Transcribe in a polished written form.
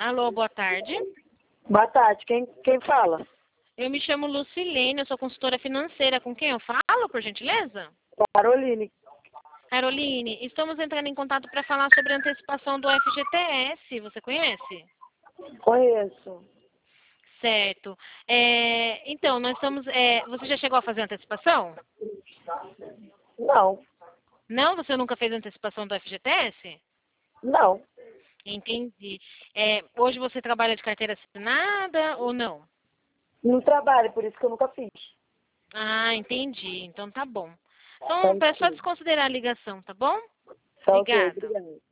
Alô, boa tarde. Boa tarde, quem fala? Eu me chamo Lucilene, eu sou consultora financeira. Com quem eu falo, por gentileza? Caroline. Caroline, estamos entrando em contato para falar sobre a antecipação do FGTS. Você conhece? Conheço. Certo. Então, nós estamos. Você já chegou a fazer a antecipação? Não, Não? Você nunca fez a antecipação do FGTS? não. Entendi. Hoje você trabalha de carteira assinada ou não? Não trabalho, por isso que eu nunca fiz. Ah, entendi. Então tá bom. Tá Então, é só ok. desconsiderar a ligação, tá bom? Tá ok, Obrigada. obrigada.